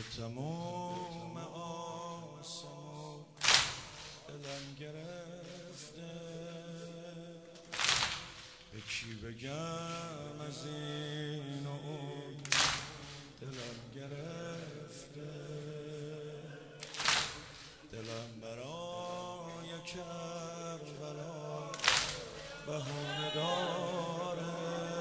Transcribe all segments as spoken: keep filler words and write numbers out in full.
تموم آسمون دلم گرفته، به کی بگم از این و اون دلم گرفته، دلم برای کربلا بهانه داره،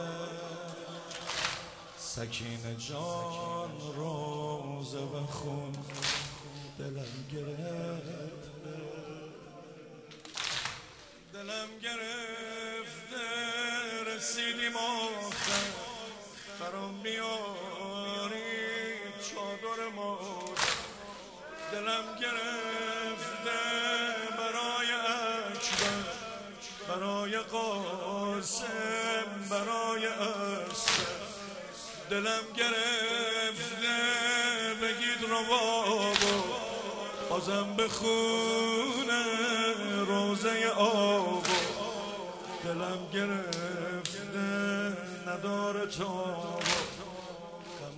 سکینه جان روزه و خون دلم گرفته، دلم گرفته، رسیدیم آخر برام بیاری چادر مورد، دلم گرفته برای اکبر، برای قاسم، برای اسد، دلم گرفته بگید رو بابا بازم بخونه روزه آبا، دلم گرفته نداره تابا، غم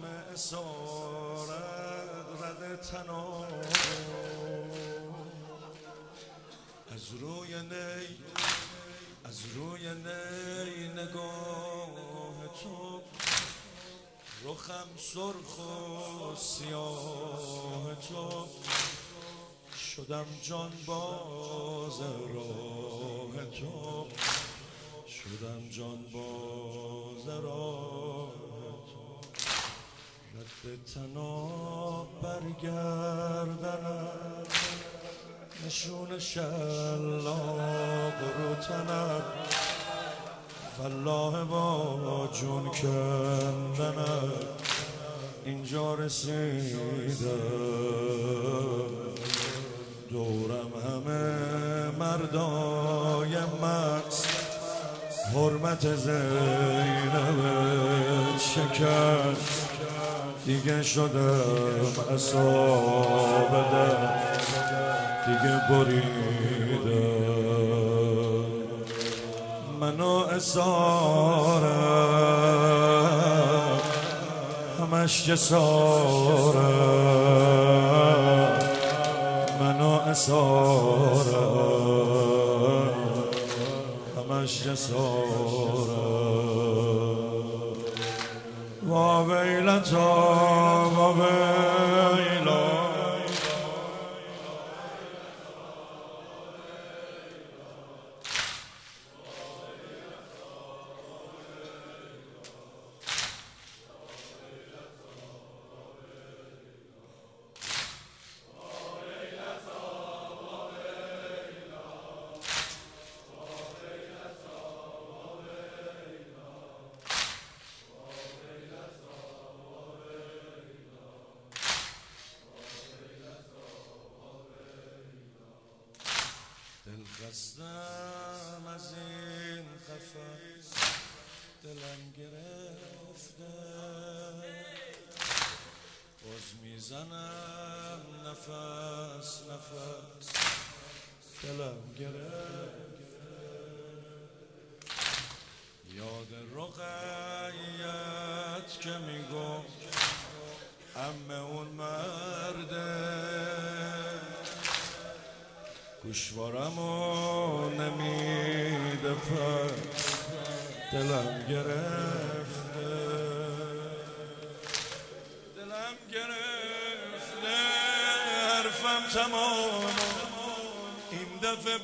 اسارت رد تنابا، از روی نی از روی نی نگاه تو رخم سرخ و سیاه تو، شدم جان باز راه تو، شدم جان باز راه تو، رد تناب برگردنم نشون شلاق رو تنم، والله با جون کندنم اینجا رسیدم، دورم همه مردای مست، حرمت زینب شکست، دیگه شدم اصاب در، دیگه بریدم منو اسارم، همش جسارم، منو اسارم، همش جسارم، وا ویلتا وا ویلا، دل خستم از این قفس دلم گرفته، باز میزنم نفس نفس دلم گرفته، یاد رقیت که میگفت عمه اون مرده، گوشوارمو نمیده پس دلم گرفته، دلم گرفته حرفم تمام، این دفعه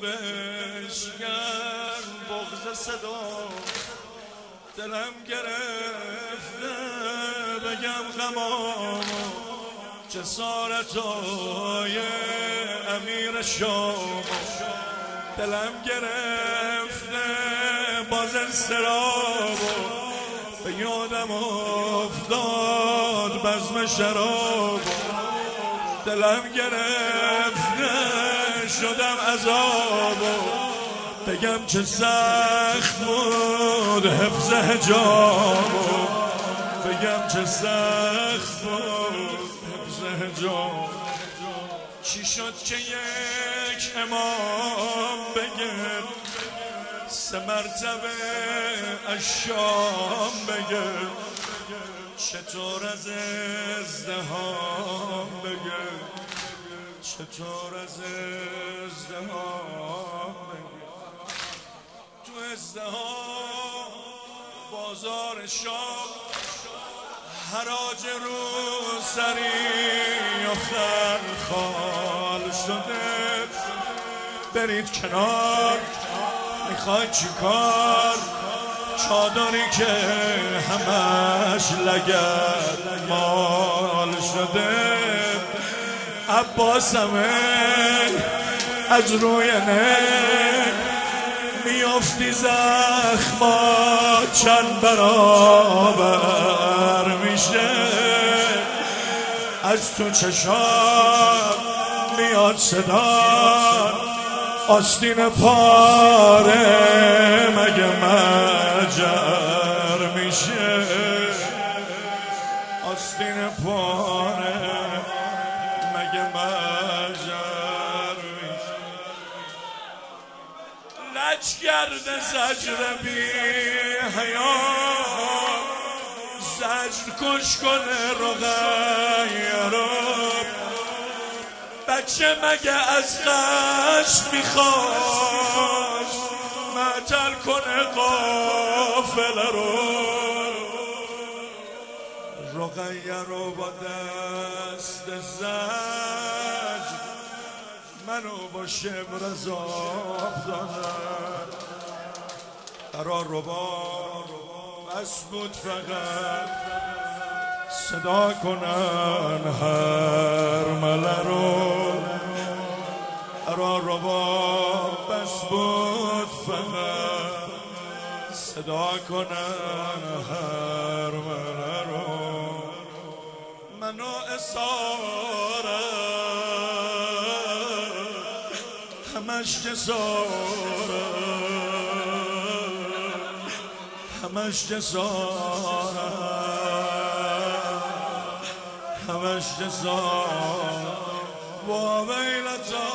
بشکن بغض صدا، دلم گرفته بگم غمام جسارتای امیر شام، دلم گرفته باز انصراب، به یادم افتاد بزم شراب، دلم گرفته شدم عذاب، بگم چه سخت بود حفظ حجاب، بگم چه سخت بود حفظ حجاب، چی شد که یک امام بگه سه مرتبه از شام بگه، چطور از ازدهام بگه، چطور از ازدهام بگه. تو ازدهام بازار شام حراج رو سری و خلخال شده. برید کنار، میخوای چی کار؟ چادری که همش لگد مال شده. عباس همه از روی نک میافتی زخما چند برابر میشه. از تو چشام میاد صدا آستین پاره مگه مجر میشه. آستین پاره مگه مجر میشه. لجگرد زجر بی حیا زجر کش کنه رقیه رو. بچه مگه از قصد میخواد معطل کنه قافله رو. رقیه رو با دست زجر منو با شبر عذاب دادن. قرار رو با بس بود فقط صدا کنن هر مله رو. قرار رو با بس بود فقط صدا کنن هر مله رو. منو اسارت همش جسارت همش جسارت همش جسارت. و ویلتا